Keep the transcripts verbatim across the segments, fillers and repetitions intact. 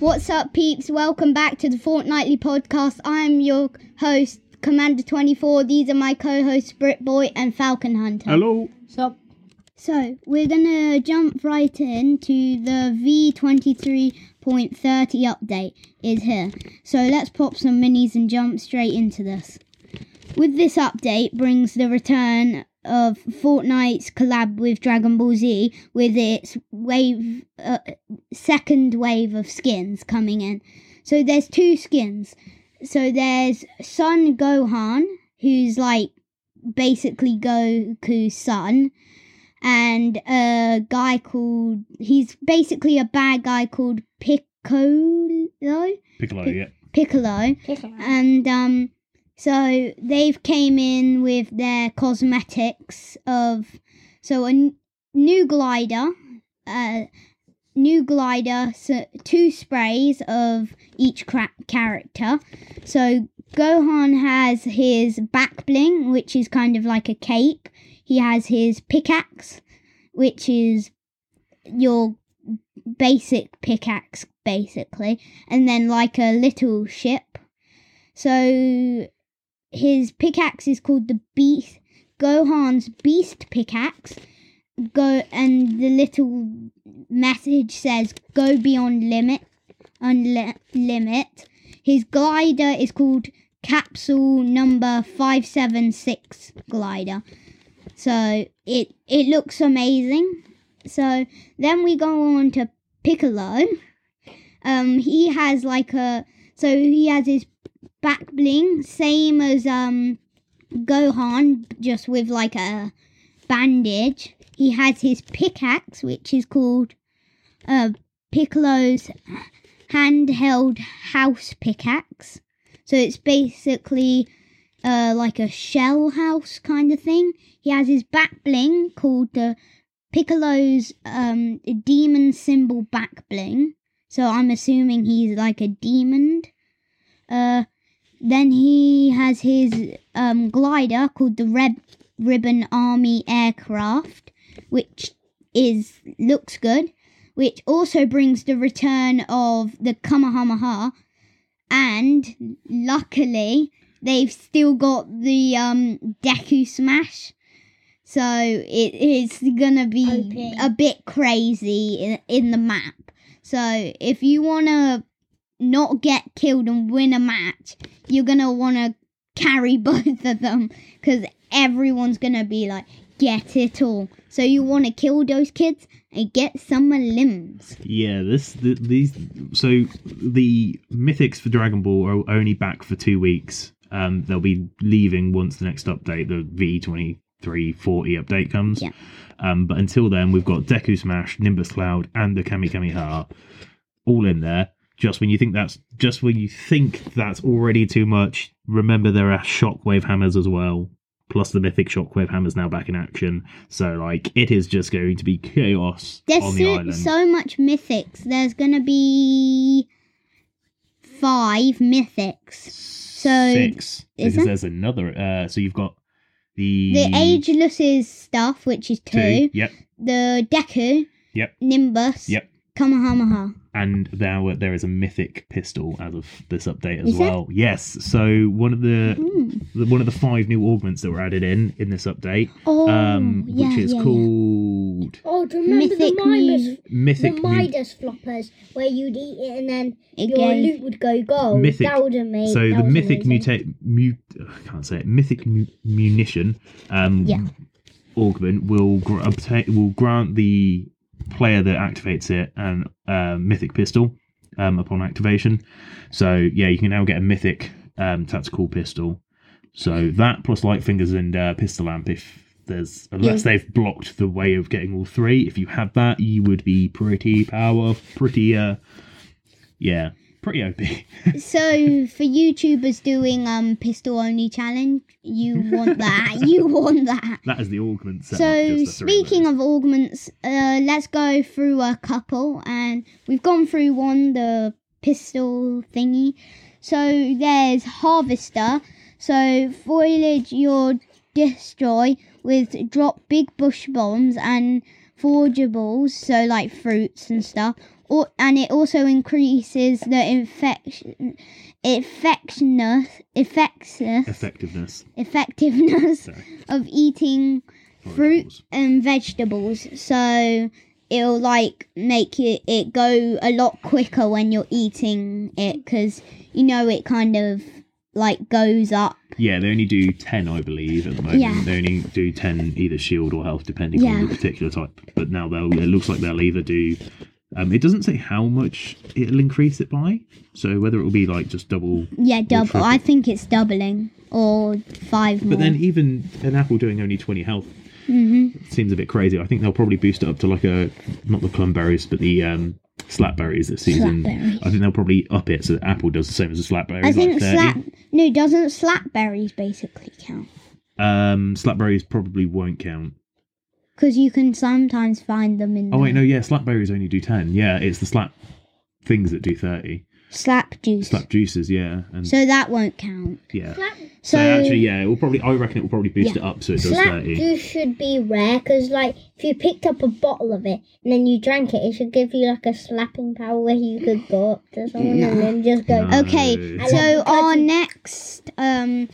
What's up, peeps? Welcome back to the Fortnightly podcast. I'm your host, Commander twenty-four. These are my co-hosts, Britboy and Falcon Hunter. Hello. So, so we're gonna jump right into the V twenty-three point thirty update is here. So let's pop some minis and jump straight into this. With this update brings the return of Fortnite's collab with Dragon Ball Z, with its wave, uh, second wave of skins coming in. So there's two skins. So there's Son Gohan, who's like basically Goku's son, and a guy called, he's basically a bad guy called Piccolo. Piccolo, Pic- yeah. Piccolo. Piccolo. And um. So they've came in with their cosmetics of, so a n- new glider, uh, new glider, so two sprays of each cra- character. So Gohan has his back bling, which is kind of like a cape. He has his pickaxe, which is your basic pickaxe, basically, and then like a little ship. So his pickaxe is called the Beast, Gohan's Beast Pickaxe. Go and the little message says "Go beyond limit, unlimit." His glider is called Capsule Number Five Seven Six Glider. So it it looks amazing. So then we go on to Piccolo. Um, he has like a so he has his back bling, same as um Gohan, just with like a bandage. He has his pickaxe, which is called uh, Piccolo's handheld house pickaxe. So it's basically uh, like a shell house kind of thing. He has his back bling called the Piccolo's um, demon symbol back bling. So I'm assuming he's like a demon. Uh, Then he has his um, glider called the Red Ribbon Army Aircraft, which is looks good, which also brings the return of the Kamehameha, and luckily they've still got the um, Deku Smash, so it is gonna be Okay. a bit crazy in, in the map. So if you wanna not get killed and win a match, you're gonna want to carry both of them, because everyone's gonna be like, get it all. So you want to kill those kids and get some limbs. Yeah, this the, these so the mythics for Dragon Ball are only back for two weeks. Um, they'll be leaving once the next update, the V twenty-three forty update comes. Yeah. Um, but until then, we've got Deku Smash, Nimbus Cloud, and the Kami Kamehameha all in there. Just when you think that's just when you think that's already too much, remember there are Shockwave hammers as well. Plus the mythic Shockwave hammers now back in action. So like it is just going to be chaos There's on the so, island. so much mythics. There's gonna be five mythics. So Six. is Because there? there's another. Uh, so you've got the The Ageless's stuff, which is two. two. Yep. The Deku. Yep. Nimbus. Yep. Kamehameha. And now there is a mythic pistol as of this update as Is there? well. Yes. So one of the, Mm. the one of the five new augments that were added in in this update, Oh, um, yeah, which is yeah, yeah. called Oh, do you remember Mythic the Midas, Mu- Mythic. the Mu- Midas floppers, where you'd eat it and then It your gave- loot would go gold? Mythic. That would have made. So that the was mythic amazing. mutate, mu- I can't say it. Mythic mu- munition, um, Yeah. augment will gr- obtain will grant the player that activates it an uh, mythic pistol um, upon activation. So yeah, you can now get a mythic um, tactical pistol. So that plus light fingers and uh, pistol lamp. If there's unless Yeah. they've blocked the way of getting all three, if you had that, you would be pretty power, pretty uh, yeah, pretty O P. So for YouTubers doing um pistol only challenge, you want that. You want that. That is the augment setup. So just the three speaking those. of augments, uh, let's go through a couple, and we've gone through one, the pistol thingy. So there's Harvester. So foliage you'll destroy with drop big bush bombs and forageables, so like fruits and stuff, or, and it also increases the infection, effectiveness, effectiveness, Effectiveness. effectiveness Sorry. of eating fruit Vegetables. and vegetables. So it'll like make it, it go a lot quicker when you're eating it, because you know it kind of like goes up. Yeah, they only do ten, I believe, at the moment. Yeah. They only do ten either shield or health, depending Yeah. on the particular type. But now they'll, it looks like they'll either do... Um, it doesn't say how much it'll increase it by. So whether it'll be like just double... Yeah, double. triple. I think it's doubling or five more. But then even an apple doing only twenty health hmm seems a bit crazy. I think they'll probably boost it up to like a... Not the plum berries, but the um, slapberries this season. Slapberries. I think they'll probably up it so that apple does the same as the slapberries. I think like thirty. slap. No, doesn't slapberries basically count? Um, slapberries probably won't count. Because you can sometimes find them in. Oh, wait, the no, yeah, slapberries only do ten. Yeah, it's the slap things that do thirty. Slap juice. Slap juices, yeah. And So that won't count. yeah. Slap, So, So, actually, yeah, it will probably. I reckon it will probably boost Yeah. it up so it does slap thirty. juice should be rare because, like, if you picked up a bottle of it and then you drank it, it should give you like a slapping power where you could go up to someone and then just go. No. okay, No. so like our cutting- next um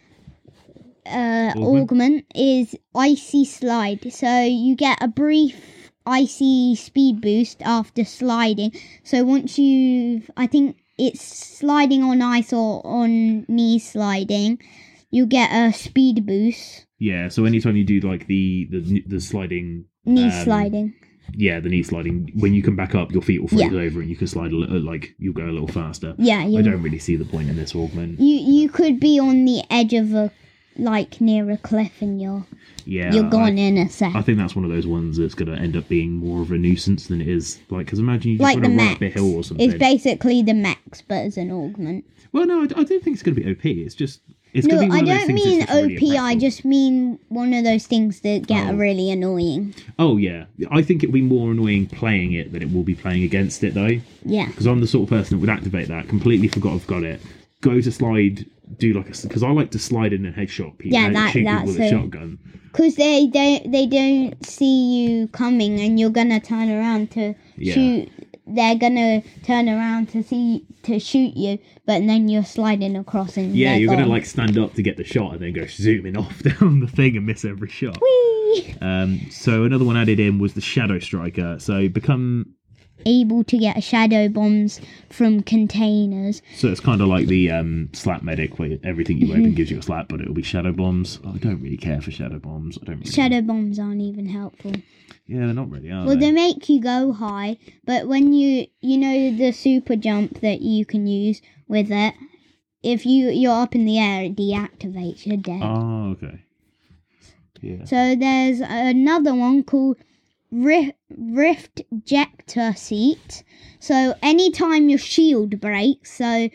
uh Augment? augment is icy slide. So you get a brief icy speed boost after sliding. So once you've, I think it's sliding on ice or on knee sliding, you get a speed boost. Yeah, so anytime you do like the the, the sliding. Knee um, sliding. Yeah, the knee sliding. When you come back up, your feet will freeze over and you can slide a little, like, you'll go a little faster. Yeah, I you don't really see the point in this augment. you you could be on the edge of a, like near a cliff, and you're Yeah. you're gone I, in a sec. I think that's one of those ones that's going to end up being more of a nuisance than it is. Like, because imagine you just Like want to the run up a max. hill or something. It's basically the max, but as an augment. Well, no, I, I don't think it's going to be O P. It's just it's No, going to be I one of those don't things mean that's just really O P. I impactful. just mean one of those things that get Oh. really annoying. Oh yeah, I think it'll be more annoying playing it than it will be playing against it though. Yeah. Because I'm the sort of person that would activate that, completely forgot I've got it, go to slide, do like a because I like to slide in and headshot people, Yeah, uh, that- shoot people that's with a a- shotgun. Because they don't they don't see you coming, and you're gonna turn around to Yeah. shoot. They're gonna turn around to see to shoot you, but then you're sliding across and Yeah, they're you're gonna gone. like stand up to get the shot and then go zooming off down the thing and miss every shot. Whee! Um, so another one added in was the Shadow Striker. So become Able to get shadow bombs from containers. so it's kind of like the um, slap medic where everything you Mm-hmm. open gives you a slap, but it'll be shadow bombs. I don't really care for shadow bombs. I don't. Really, Shadow bombs aren't even helpful. Yeah, they're not really. Are Well, they? they make you go high, but when you you know the super jump that you can use with it, if you you're up in the air, it deactivates. You're dead. Oh, okay. Yeah. So there's another one called Rift, Rift Jector Seat. So anytime your shield breaks, so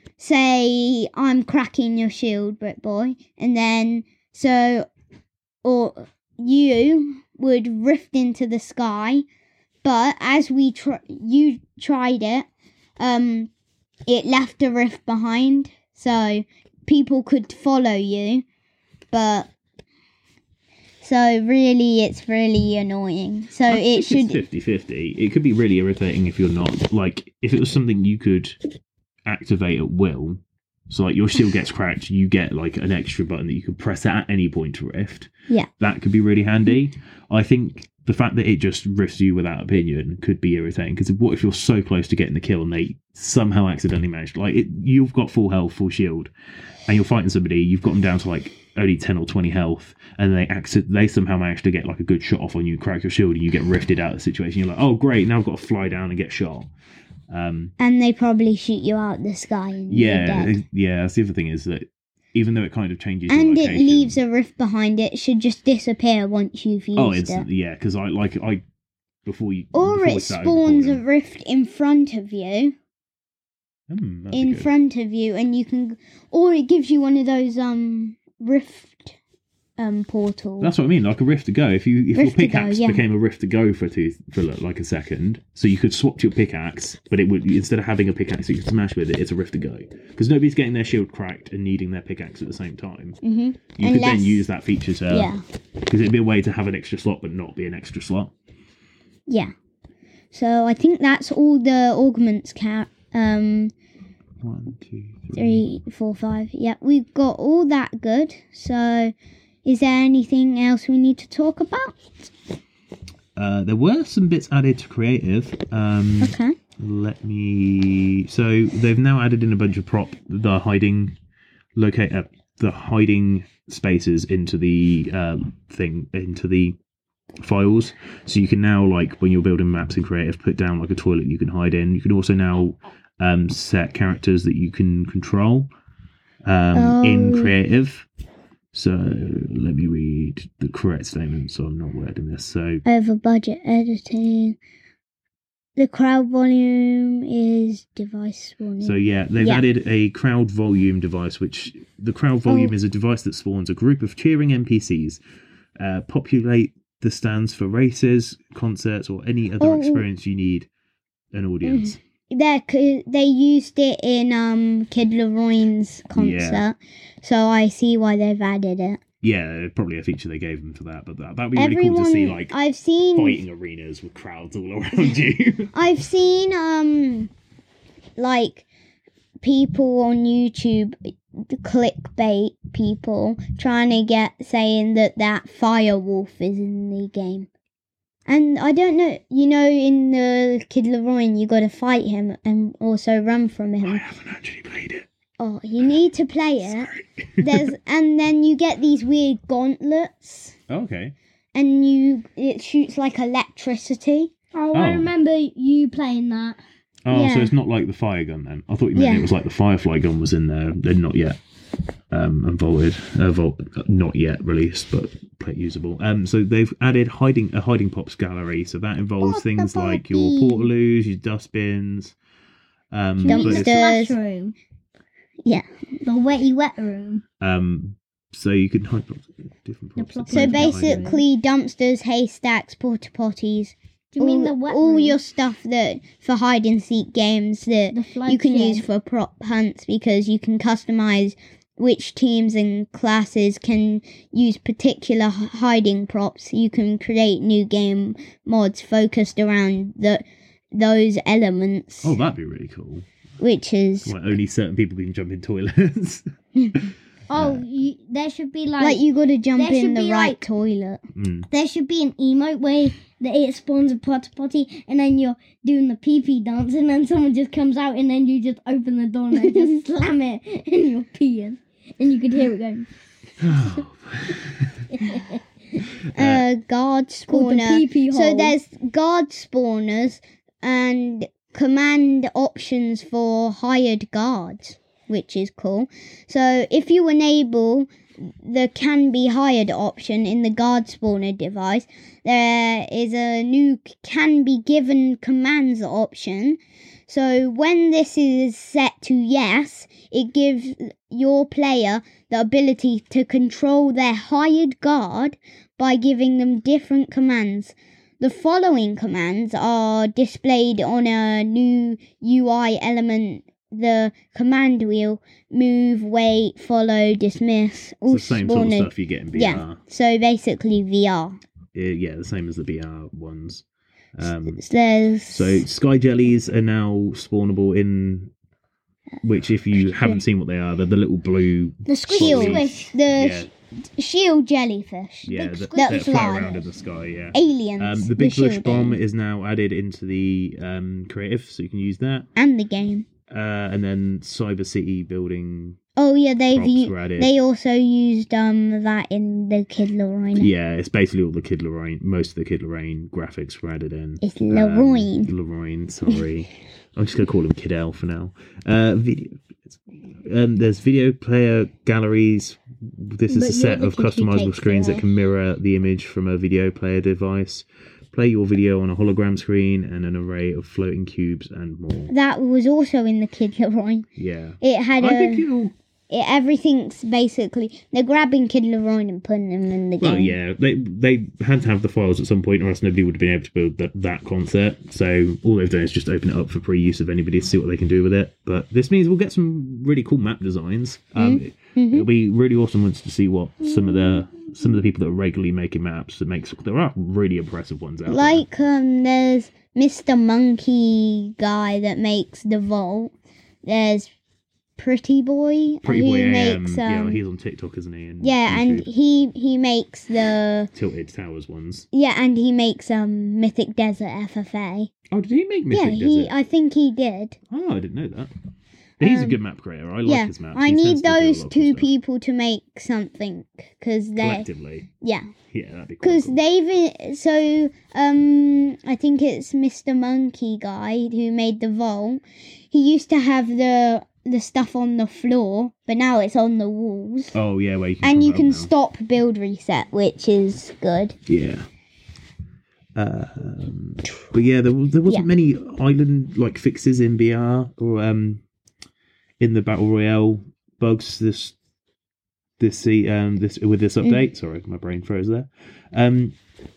say I'm cracking your shield, Brit Boy, and then so or you would rift into the sky, but as we tr- you tried it, um, it left a rift behind, so people could follow you, but. So really, it's really annoying. So I it think should. it's fifty-fifty. It could be really irritating if you're not like if it was something you could activate at will. So like your shield gets cracked, you get like an extra button that you could press at any point to rift. Yeah. That could be really handy. I think the fact that it just rifts you without opinion could be irritating because what if you're so close to getting the kill and they somehow accidentally managed like it, you've got full health, full shield, and you're fighting somebody, you've got them down to like only ten or twenty health, and they accident they somehow manage to get like a good shot off on you, crack your shield, and you get rifted out of the situation. You're like, oh great, now I've got to fly down and get shot. Um, And they probably shoot you out the sky. And you're yeah, dead. yeah. That's the other thing is that even though it kind of changes, your And it location- leaves a rift behind. It should just disappear once you've used oh, it. instantly, yeah. Because I like I before you Or before we it started spawns a recording- rift in front of you. Hmm, that'd be in good. front of you, and you can. Or it gives you one of those um rift um portals. That's what I mean, like a rift to go. If you if Rift to your go, pickaxe yeah. became a rift to go for two for like a second, so you could swap to your pickaxe, but it would instead of having a pickaxe that you could smash with it, it's a rift to go because nobody's getting their shield cracked and needing their pickaxe at the same time. Mm-hmm. You could Unless- then use that feature to Yeah, because it'd be a way to have an extra slot but not be an extra slot. yeah. So I think that's all the augments count. Um, One, two, three. three, four, five. Yeah, we've got all that good. So, is there anything else we need to talk about? Uh, there were some bits added to creative. Um, Okay. Let me. So they've now added in a bunch of prop the hiding locate uh, the hiding spaces into the uh, thing into the files. So you can now, like, when you're building maps in creative, put down like a toilet you can hide in. You can also now um, set characters that you can control um, Oh. in creative. So let me read the correct statement so I'm not wording this. So Over budget editing. The crowd volume is device spawning. So yeah, they've Yeah. added a crowd volume device, which the crowd volume Oh. is a device that spawns a group of cheering N P Cs, uh, populate the stands for races, concerts, or any other Oh. experience you need an audience. There, they used it in um Kid Leroy's concert, so I see why they've added it. Yeah, probably a feature they gave them for that, but that that'd be really Everyone, cool to see, like I've seen, fighting arenas with crowds all around you. I've seen um, like people on YouTube, clickbait people trying to get saying that that Firewolf is in the game. And I don't know, you know, in the Kid Leroy, you got to fight him and also run from I him. haven't actually played it. Oh, you need to play it. Sorry. There's and then you get these weird gauntlets, Okay. and you it shoots like electricity. Oh, I Oh. remember you playing that. Oh, so Yeah. it's not like the fire gun then. I thought you meant Yeah. it was like the Firefly gun was in there. They're not yet um, unvaulted, uh, vault, not yet released, but play usable. Um, so they've added hiding a hiding pops gallery. So that involves Porta things like your potty. portaloos, your dustbins. Um, Do you mean but the it's, Dumpsters. splash room? Yeah. The wetty wet room. um, so you can hide props, different The props. plop- So that you can hide in. basically, dumpsters, haystacks, porta potties, Do you all, mean the wet all room? your stuff that for hide and seek games that The flood you can shed. use for prop hunts, because you can customize which teams and classes can use particular h- hiding props. You can create new game mods focused around the those elements, Oh, that'd be really cool. which is Like only certain people can jump in toilets. Oh, you, there should be like, like you got to jump there in should the be, right like- toilet. Mm. there should be an emote where that it spawns a porta potty, and then you're doing the pee pee dance, and then someone just comes out, and then you just open the door and they just slam it, and you're peeing, and you could hear it going. uh, guard Called the spawner. pee-pee So hole. there's guard spawners and command options for hired guards, which is cool. So if you enable the can be hired option in the guard spawner device, there is a new can be given commands option. So when this is set to yes, it gives your player the ability to control their hired guard by giving them different commands. The following commands are displayed on a new U I element: the command wheel, move, wait, follow, dismiss. All It's the same sort of spawners- stuff you get in B R. Yeah, so basically V R. Uh, yeah, the same as the B R ones. Um, There's so sky jellies are now spawnable in, which if you haven't seen what they are, they're the little blue The squish Shield. squish. the yeah, sh- shield jellyfish. yeah, big that, squish that fly fly. around in the sky. Yeah. Aliens. Um, the big bush shield bomb aliens. is now added into the um, creative, so you can use that. And the game. Uh, and then Cyber City building Oh yeah, they've props u- were added. they also used um that in the Kid Leroy. Yeah, it's basically all the Kid Lorraine. Most of the Kid Lorraine graphics were added in. It's Um, Leroy. Lorraine, sorry. I'm just going to call him Kid L for now. Uh, video. Um, there's video player galleries. This is But a you're set the of kid who customizable takes screens the- that can mirror the image from a video player device. Play your video on a hologram screen and an array of floating cubes and more. That was also in the Kid Leroy. Yeah. It had I a think it'll. it, everything's basically they're grabbing Kid Leroy and putting them in the game. Well, yeah, they they had to have the files at some point, or else nobody would have been able to build that, that concert. So all they've done is just open it up for pre-use of anybody to see what they can do with it. But this means we'll get some really cool map designs. Um, Mhm. It'll be really awesome once to see what some of the some of the people that are regularly making maps, that makes there are really impressive ones out there. Like, um, there's Mister Monkey guy that makes the vault. There's Pretty Boy Pretty who Boy A M, makes yeah, um, he's on TikTok, isn't he? And yeah, and YouTube. he he makes the Tilted Towers ones. yeah, and he makes um Mythic Desert F F A. Oh, did he make Mythic yeah, he Desert? I think he did. Oh, I didn't know that. He's a Um, good map creator. I like yeah, his maps. I He need tends to do a lot those of two cool stuff. people to make something because they collectively. yeah. Yeah, that'd be cool. Because cool. they've so um I think it's Mister Monkey guy who made the vault. He used to have the the stuff on the floor, but now it's on the walls. Oh yeah, where you can And come you out can now. stop build reset, which is good. Yeah. Um, but yeah, there, there wasn't Yeah. many island like fixes in V R or um in the battle royale bugs this this se- um this with this Mm. update. Sorry, my brain froze there. Um,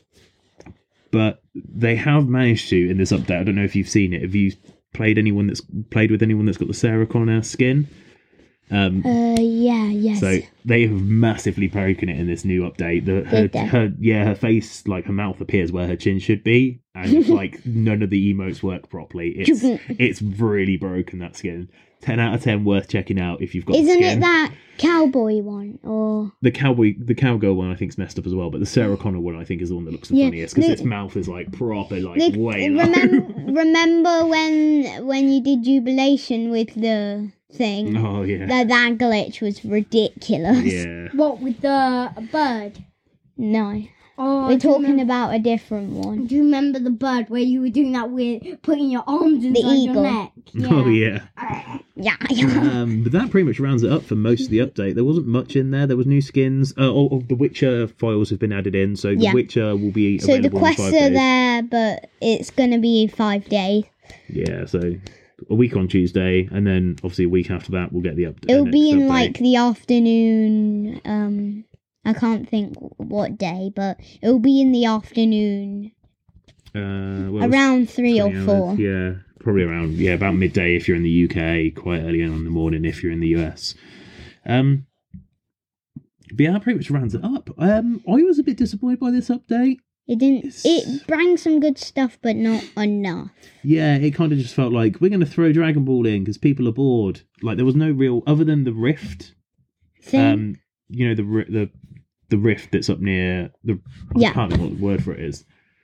but they have managed to in this update. I don't know if you've seen it. Have you played anyone that's played with anyone that's got the Sarah Connor skin? Um, Uh yeah, yes. so they have massively broken it in this new update. The, her, Did they? her, yeah, her face, like her mouth appears where her chin should be, and like none of the emotes work properly. It's it's really broken, that skin. Ten out of ten, worth checking out if you've got. Isn't the it skin. that cowboy one or The cowboy, the cowgirl one, I think is messed up as well. But the Sarah Connor one, I think, is the one that looks the Yeah, funniest because the- its mouth is like proper, like the, way low. remember remember when when you did jubilation with the thing? Oh yeah, That that glitch was ridiculous. yeah. What with the bird? No. Oh, We're do you talking remember, about a different one. Do you remember the bird where you were doing that with putting your arms inside eagle. your neck? Oh yeah. Yeah. um, but that pretty much rounds it up for most of the update. There wasn't much in there. There was new skins. Uh, all, all the Witcher files have been added in, so the Yeah. Witcher will be So the available quests in are five days. there, but it's gonna be five days. Yeah, so a week on Tuesday, and then obviously a week after that we'll get the update. It'll be in update. like the afternoon. Um, I can't think what day, but it'll be in the afternoon, uh, well, around three or twenty four. hours. Yeah, probably around yeah about midday if you're in the U K, quite early on in the morning if you're in the U S. Um, but yeah, that pretty much rounds it up. Um, I was a bit disappointed by this update. It didn't. It's- It brought some good stuff, but not enough. Yeah, it kind of just felt like we're going to throw Dragon Ball in because people are bored. Like there was no real other than the Rift. Thing. Um, you know the ri- the the Rift that's up near the. I Yeah. can't remember what the word for it is.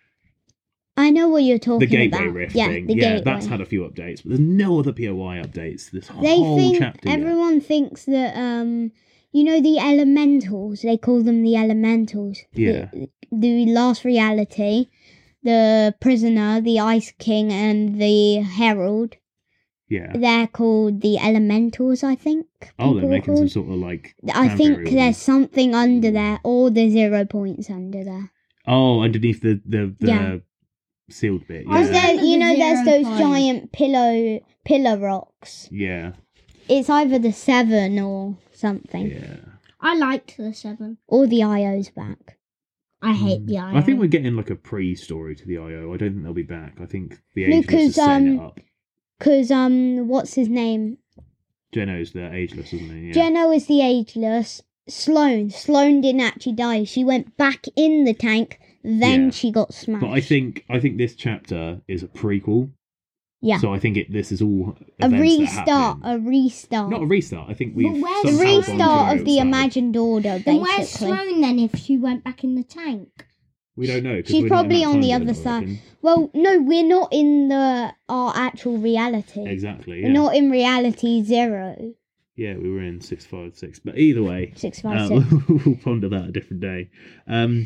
I know what you're talking The Gateway about. Rift yeah, thing. the yeah, gateway. that's had a few updates, but there's no other P O I updates. This They whole think chapter. yet. everyone thinks that um, you know the elementals. They call them the elementals. Yeah. The, the last reality, the prisoner, the Ice King, and the Herald. Yeah. They're called the elementals, I think. Oh, they're people are making some called. sort of like. I fan think variable. there's something under there, or the zero points under there. Oh, underneath the the, the Yeah. sealed bit. I Because Yeah. there- there, you the know, there's zero those point. giant pillow pillar rocks. Yeah. It's either the seven or something, Yeah. I liked the seven. or the I O's back. I hate the eye. I think we're getting like a pre-story to the I O. I don't think they'll be back. I think the No, Ageless 'cause, is setting um, it up. Cause um, what's his name? Geno's the Ageless, isn't he? Yeah. Geno is the ageless. Sloane. Sloane didn't actually die. She went back in the tank. Then Yeah. she got smashed. But I think I think this chapter is a prequel. Yeah. So I think it this is all a events that restart. happen. A restart. Not a restart. I think we've But where's the somehow gone to restart the of the outside. imagined order. Then where's Basically. Sloane then if she went back in the tank? We don't know. 'cause She's we're not in probably that on the time other zone, I side. reckon. Well, no, we're not in the our actual reality. Exactly. We're Yeah. not in reality zero. Yeah, we were in six five six. But either way, Six five uh, six. we'll ponder that a different day. Um,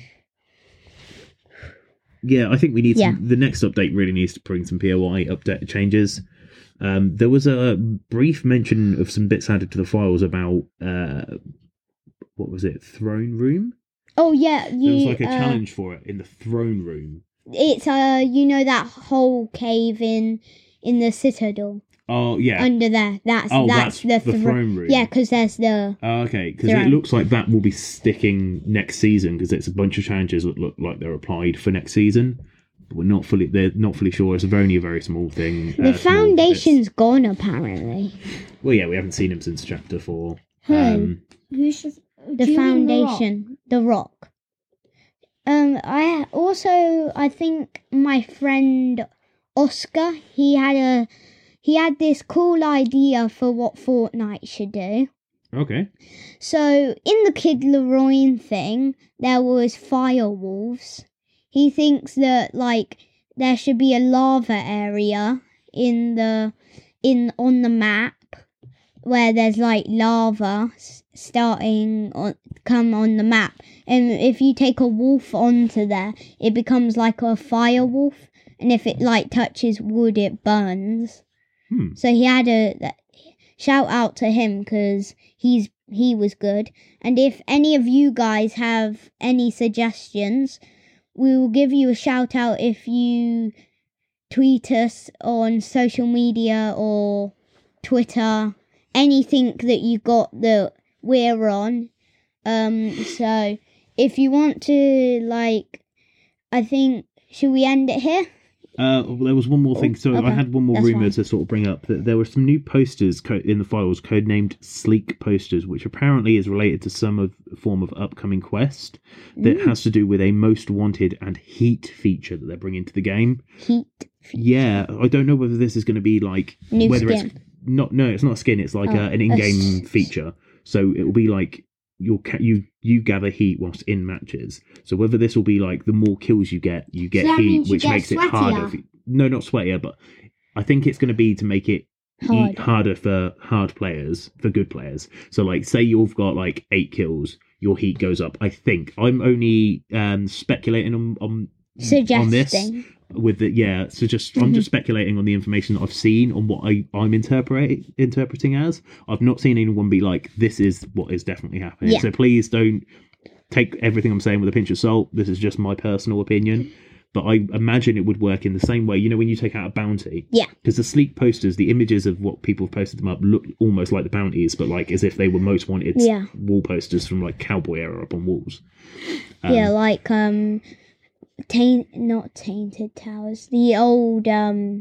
yeah, I think we need Yeah. some, the next update really needs to bring some P O I update changes. Um, there was a brief mention of some bits added to the files about uh, what was it, throne room? Oh yeah, you. There was like a uh, challenge for it in the throne room. It's uh, you know that whole cave in in the citadel Oh yeah. under there. That's oh, that's, that's, the, the thro- throne room. Yeah, because there's the Oh, okay, because it Throne. looks like that will be sticking next season because it's a bunch of challenges that look like they're applied for next season. But we're not fully they're not fully sure. It's only a very small thing. the uh, small foundation's gone apparently. bits. Well, yeah, we haven't seen him since chapter four. Hmm. Um, Who should? The Do you mean The Rock? foundation, the rock. Um, I also I think my friend Oscar, he had a he had this cool idea for what Fortnite should do. Okay. So in the Kid Leroy thing, there was fire wolves. He thinks that like there should be a lava area in the in on the map where there's like lava s- starting on come on the map, and if you take a wolf onto there, it becomes like a fire wolf, and if it like touches wood, it burns. Hmm. So he had a shout out to him because he's he was good. And if any of you guys have any suggestions, we will give you a shout out if you tweet us on social media or Twitter, anything that you got that we're on. Um, so if you want to, like, I think, should we end it here? Uh, well, there was one more thing. So okay. I had one more That's rumour fine. to sort of bring up that there were some new posters co- in the files, codenamed Sleek posters, which apparently is related to some of form of upcoming quest that Mm. has to do with a most wanted and heat feature that they're bringing to the game. Heat. Yeah, I don't know whether this is going to be like New whether skin. it's not. No, it's not a skin. It's like Oh, uh, an in-game a s- feature. So it will be like you'll ca- you you gather heat whilst in matches. So whether this will be like the more kills you get, you get So that heat, means you which get makes it harder. sweatier. For, no, not sweatier, but I think it's going to be to make it Harder. eat harder for hard players, for good players. So like, say you've got like eight kills, your heat goes up. I think I'm only um speculating on on on this. Suggesting. With the yeah, so just I'm just speculating on the information that I've seen on what I I'm interpret interpreting as. I've not seen anyone be like, this is what is definitely happening. Yeah. So please don't take everything I'm saying with a pinch of salt. This is just my personal opinion, but I imagine it would work in the same way. You know, when you take out a bounty, Yeah. because the Sleek posters, the images of what people have posted them up look almost like the bounties, but like as if they were most wanted Yeah. wall posters from like cowboy era up on walls. Um, Yeah, like um, taint not tainted towers. The old um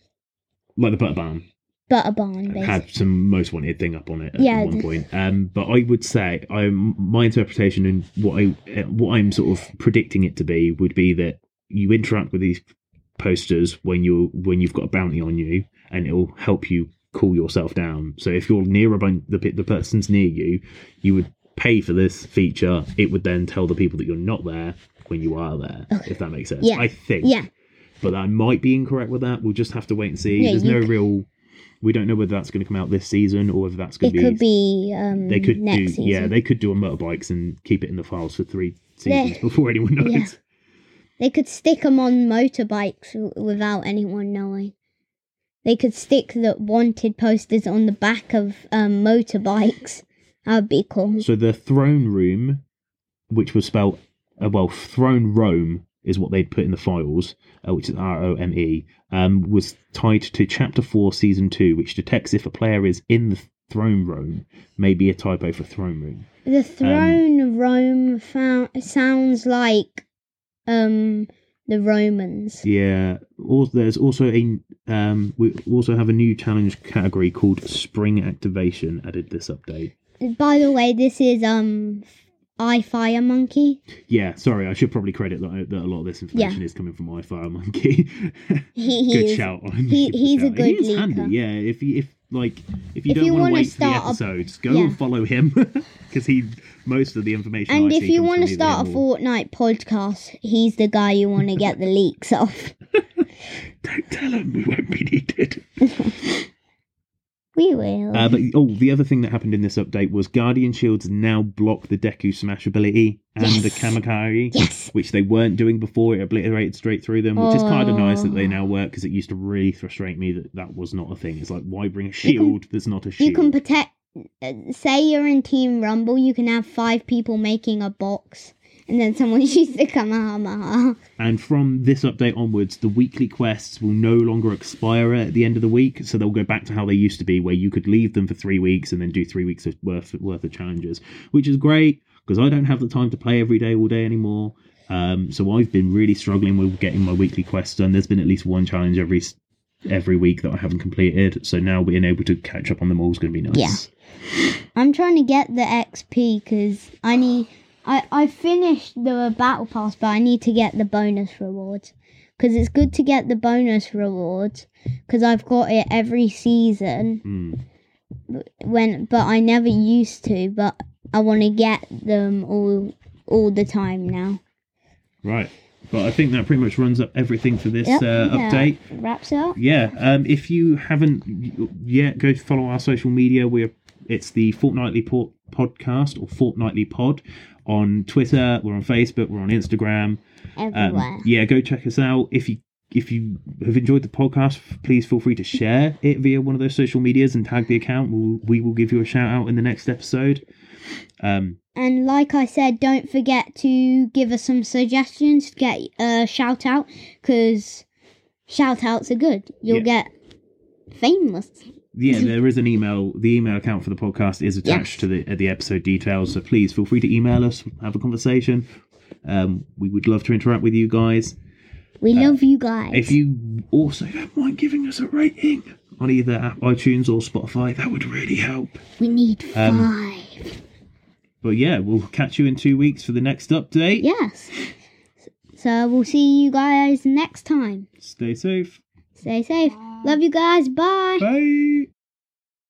like the butter barn. butter barn, basically. Had some most wanted thing up on it at Yeah, one the- point. Um, but I would say I my interpretation and what I uh, what I'm sort of predicting it to be would be that you interact with these posters when you when you've got a bounty on you, and it'll help you cool yourself down. So if you're near a bun- the pe- the person's near you, you would pay for this feature. It would then tell the people that you're not there when you are there. Okay. If that makes sense. Yeah. I think. Yeah. But I might be incorrect with that. We'll just have to wait and see. Yeah, There's you no c- real. We don't know whether that's going to come out this season or whether that's going It to be. could be um They could next do. season. Yeah, they could do on motorbikes and keep it in the files for three seasons Yeah. before anyone knows. Yeah. They could stick them on motorbikes w- without anyone knowing. They could stick the wanted posters on the back of um, motorbikes. That would be cool. So the throne room, which was spelled uh, well, throne Rome is what they'd put in the files, uh, which is R O M E, um, was tied to Chapter Four, Season Two, which detects if a player is in the throne room, may be a typo for throne room. The throne Rome found, sounds like um the Romans. Yeah. Also, there's also a um, we also have a new challenge category called Spring Activation added this update. By the way, this is um I Fire Monkey. Yeah, sorry, I should probably credit that, that a lot of this information is coming from iFire Monkey. He, Good he's, shout on. he- Good he's a shout. good He is leaker. handy, yeah. If you, if like if you If don't you want to wanna wait for the start a- episodes, go yeah. and follow him because he most of the information. And I if see you comes want to from start a either him or- Fortnite podcast, he's the guy you want to get the leaks off. don't tell him we won't be needed. We will. Uh, but oh, the other thing that happened in this update was Guardian Shields now block the Deku Smash ability and Yes. the Kamakari, Yes. which they weren't doing before. It obliterated straight through them, which is kind of nice that they Oh. now work because it used to really frustrate me that that was not a thing. It's like, why bring a You can- shield that's not a shield? You can protect. Uh, say you're in Team Rumble, you can have five people making a box, and then someone shoots the Kamehameha. And from this update onwards, the weekly quests will no longer expire at the end of the week, so they'll go back to how they used to be, where you could leave them for three weeks and then do three weeks of worth worth of challenges, which is great because I don't have the time to play every day, all day anymore. Um, so I've been really struggling with getting my weekly quests done. There's been at least one challenge every s- every week that I haven't completed. So now being able to catch up on them all is going to be nice. Yeah. I'm trying to get the X P because I need. I I finished the battle pass, but I need to get the bonus rewards because it's good to get the bonus rewards because I've got it every season. Mm. When but I never used to, but I want to get them all all the time now. Right. But I think that pretty much runs up everything for this Yep, uh, yeah, update. wraps it up. Yeah. Um, if you haven't yet, go follow our social media. We're it's the Fortnightly po- Podcast or Fortnightly Pod on Twitter. We're on Facebook. We're on Instagram. Everywhere. Um, yeah, go check us out. If you if you have enjoyed the podcast, please feel free to share it via one of those social medias and tag the account. We'll, we will give you a shout out in the next episode. Um, And like I said, don't forget to give us some suggestions, get a shout out, because shout outs are good. You'll Yeah. get famous. yeah, there is an email. The email account for the podcast is attached Yes. to the uh, the episode details. So please feel free to email us, have a conversation. Um, we would love to interact with you guys. We love you guys. If you also don't mind giving us a rating on either app, iTunes or Spotify, that would really help. We need five. Um, But yeah, we'll catch you in two weeks for the next update. Yes. So we'll see you guys next time. Stay safe. Stay safe. Love you guys. Bye. Bye.